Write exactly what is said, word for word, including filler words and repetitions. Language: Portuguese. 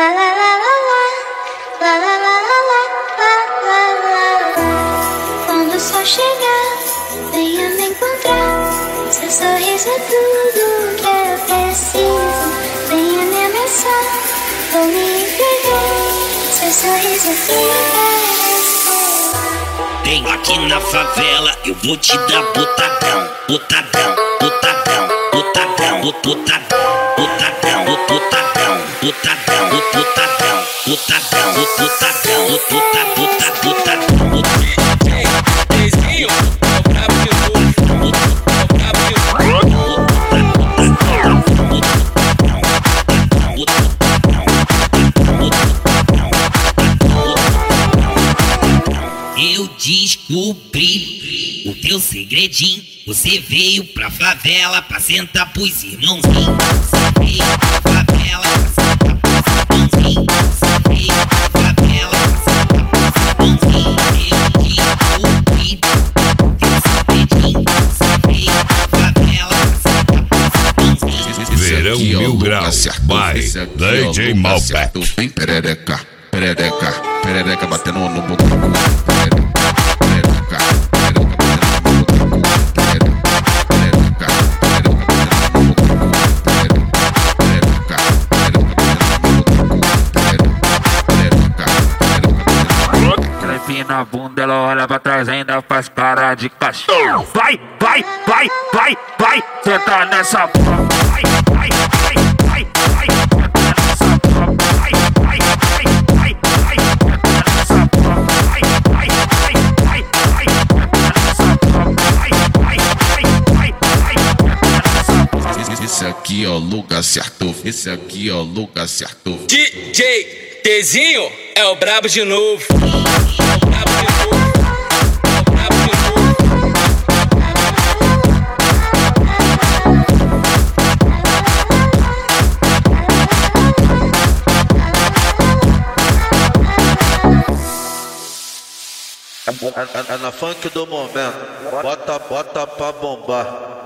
lá, lá, lá, lá, lá, lá, lá, lá, lá, lá, lá, lá. Quando o sol chegar, venha me encontrar. Seu sorriso é tudo que eu preciso. Venha me abraçar, vou me entregar. Seu sorriso é tudo. Tenho aqui na favela, eu vou te dar botadão, botadão, botadão, botadão, botadão, botadão, botadão, botadão, botadão, botadão, botadão, botadão, botadão, botadão. Desenho, é o brabo de novo, é o brabo de novo. Eu descobri o teu segredinho. Você veio pra favela pra sentar pros irmãozinhos. Você veio pra favela pra sentar pros irmãozinhos. Você veio pra favela pra sentar pros irmãozinhos. Eu descobri o teu segredinho. Você veio pra favela pra sentar pros irmãozinhos. Verão Mil Graus, by D J Malbec. Vem perereca, perereca, perereca batendo no botão. Na bunda, ela olha pra trás, ainda faz cara de cachorro. Vai, vai, vai, vai, vai, senta nessa porra. Vai, vai, vai, vai, vai, senta nessa porra. Vai, vai, vai, vai, vai, senta nessa porra. Vai, vai, vai, vai, vai, senta nessa porra. Vai, vai, vai, vai, vai, senta nessa porra. Esse aqui é o lugar certo, esse aqui é o lugar certo. D J Dezinho é o brabo de novo. É, é, é na funk do momento, bota, bota pra bombar.